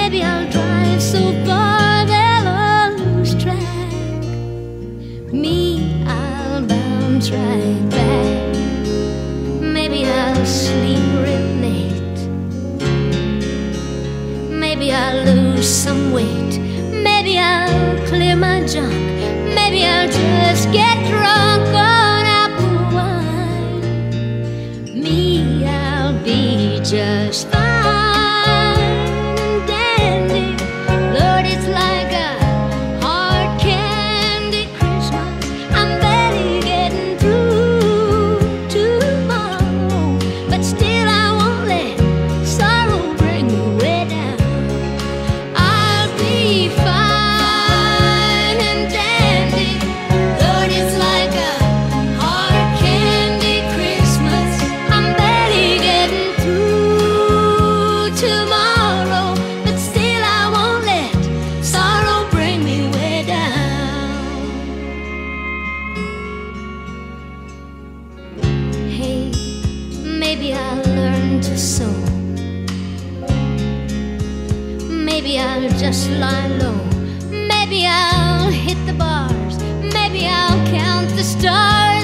Maybe I'll drive so far they'll lose track. Me, I'll bounce right back. Maybe I'll sleep real late. Maybe I'll lose some weight. Maybe I'll clear my junk. Maybe I'll just get drunk on apple wine. Me, I'll be just fine and dandy. Lord, it's like a hard candy Christmas. I'm barely getting through tomorrow, but still I won't let sorrow bring me way down. I'll be fine and dandy. Lord, it's like a hard candy Christmas. I'm barely getting through tomorrow, but still I won't let sorrow bring me way down. Hey, maybe I'll learn to sew. Maybe I'll just lie low. Maybe I'll hit the bars. Maybe I'll count the stars.